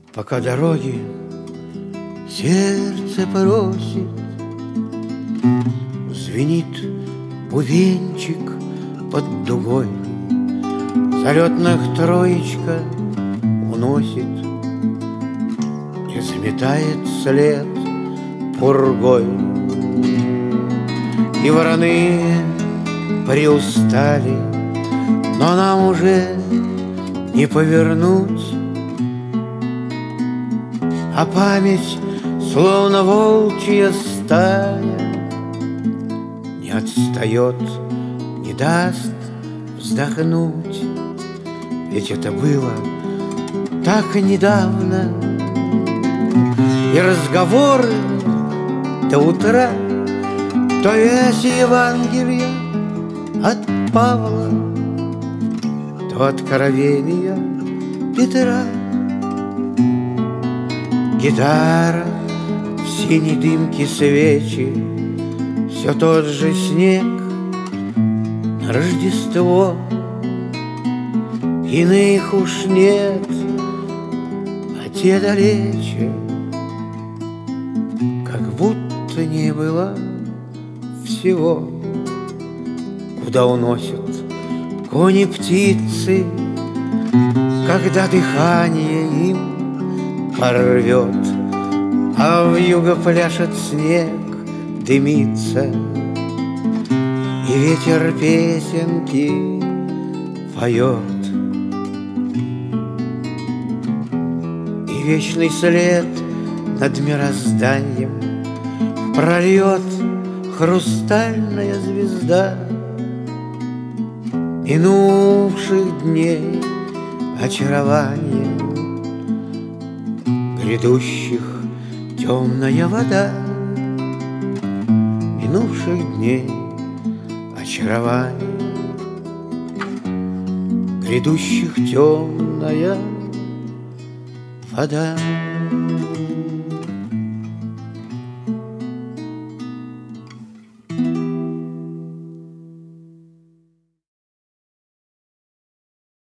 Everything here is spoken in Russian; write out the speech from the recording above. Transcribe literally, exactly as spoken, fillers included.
Пока дороги сердце просит, звенит бубенчик под дугой, залетных троечка уносит и заметает след пургой. И вороны приустали, но нам уже не повернуть, а память, словно волчья стая, не отстает, не даст вздохнуть. Ведь это было так недавно, и разговоры до утра, то весь Евангелие от Павла, то откровения Петра. Гитара, в синей дымке свечи, все тот же снег на Рождество. Иных уж нет, а те далече, как будто не было всего. Куда уносят кони птицы, когда дыхание им порвет, а вьюга пляшет снег, дымится, и ветер песенки поет. И вечный след над мирозданием прольет хрустальная звезда минувших дней очарования, грядущих темная вода минувших дней очарования, грядущих темная вода.